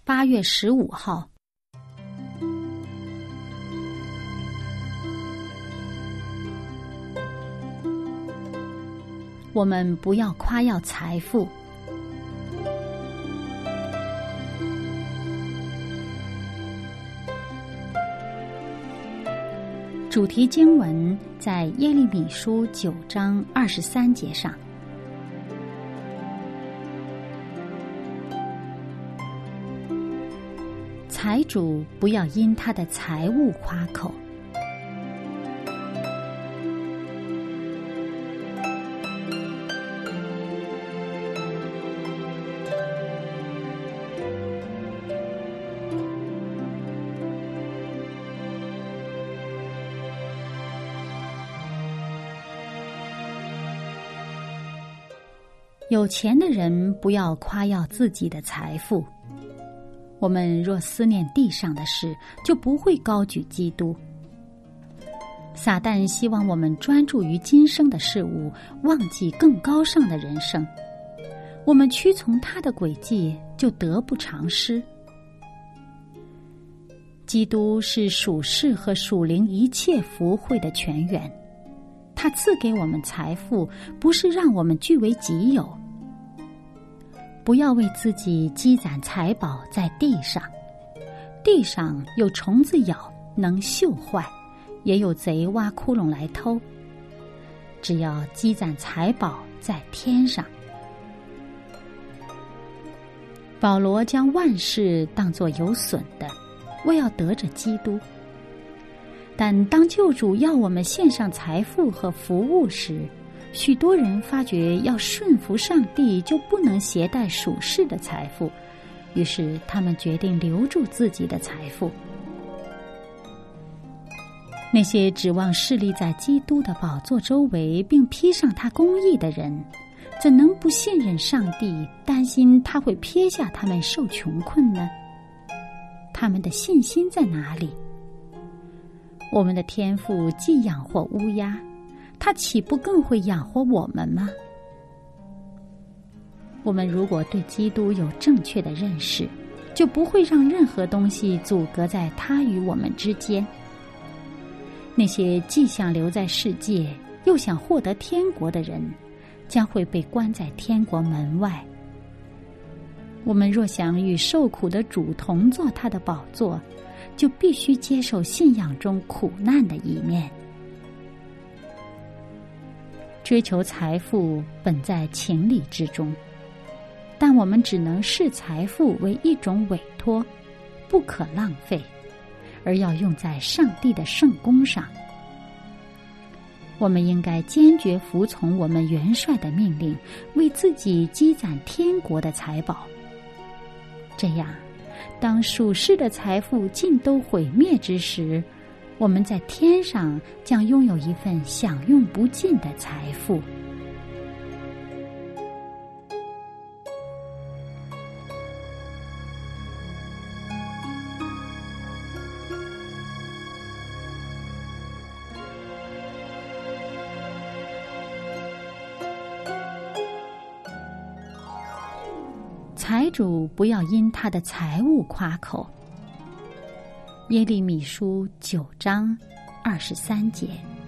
8月15号。我们不要夸耀财富。主题经文在耶利米书9章23节上。财主不要因他的财物夸口。有钱的人不要夸耀自己的财富。我们若思念地上的事，就不会高举基督。撒旦希望我们专注于今生的事物，忘记更高尚的人生。我们屈从他的诡计，就得不偿失。基督是属世和属灵一切福惠的泉源，他赐给我们财富，不是让我们据为己有。不要为自己积攒财宝在地上，地上有虫子咬，能锈坏，也有贼挖窟窿来偷。只要积攒财宝在天上。保罗将万事当作有损的，为要得着基督。但当救主要我们献上财富和服务时，许多人发觉要顺服上帝就不能携带属世的财富，于是他们决定留住自己的财富。那些指望侍立在基督的宝座周围并披上他公义的人，怎能不信任上帝，担心他会撇下他们受穷困呢？他们的信心在哪里？我们的天父既养活乌鸦，他岂不更会养活我们吗？我们如果对基督有正确的认识，就不会让任何东西阻隔在他与我们之间。那些既想留在世界，又想获得天国的人，将会被关在天国门外。我们若想与受苦的主同坐他的宝座，就必须接受信仰中苦难的一面。追求财富本在情理之中，但我们只能视财富为一种委托，不可浪费，而要用在上帝的圣工上。我们应该坚决服从我们元帅的命令，为自己积攒天国的财宝。这样，当属世的财富尽都毁灭之时，我们在天上将拥有一份享用不尽的财富。财主不要因他的财物夸口。耶利米书9章23节。